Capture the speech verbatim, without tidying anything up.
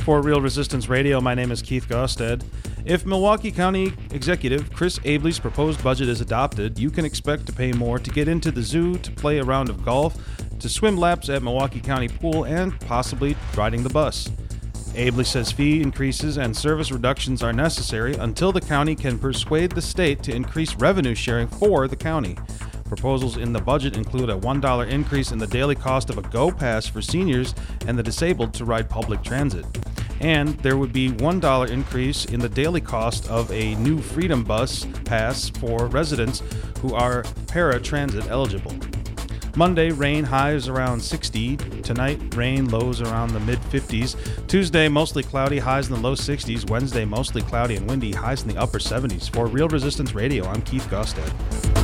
For Real Resistance Radio, my name is Keith Gosted. If Milwaukee County Executive Chris Abeley's proposed budget is adopted, you can expect to pay more to get into the zoo, to play a round of golf, to swim laps at Milwaukee County Pool, and possibly riding the bus. Abeley says fee increases and service reductions are necessary until the county can persuade the state to increase revenue sharing for the county. Proposals in the budget include a one dollar increase in the daily cost of a Go Pass for seniors and the disabled to ride public transit. And there would be one dollar increase in the daily cost of a new Freedom Bus Pass for residents who are para-transit eligible. Monday, rain, highs around sixty. Tonight, rain, lows around the mid-fifties. Tuesday, mostly cloudy, highs in the low sixties. Wednesday, mostly cloudy and windy, highs in the upper seventies. For Real Resistance Radio, I'm Keith Gosted.